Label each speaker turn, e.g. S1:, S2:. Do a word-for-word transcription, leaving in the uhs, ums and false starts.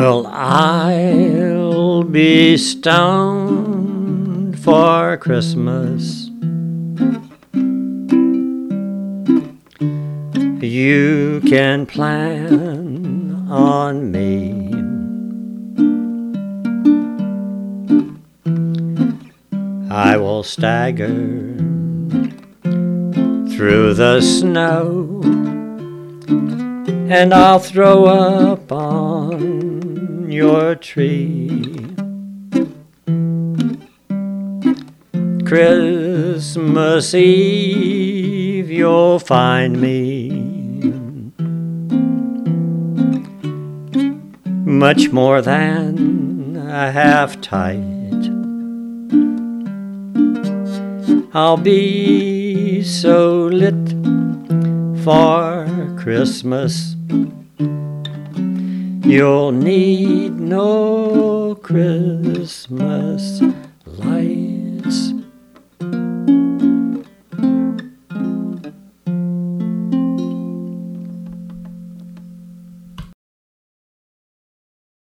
S1: Well, I'll be stoned for Christmas. You can plan on me. I will stagger through the snow, and I'll throw up on your tree. Christmas Eve, you'll find me much more than a half tight. I'll be so lit for Christmas, you'll need no Christmas light.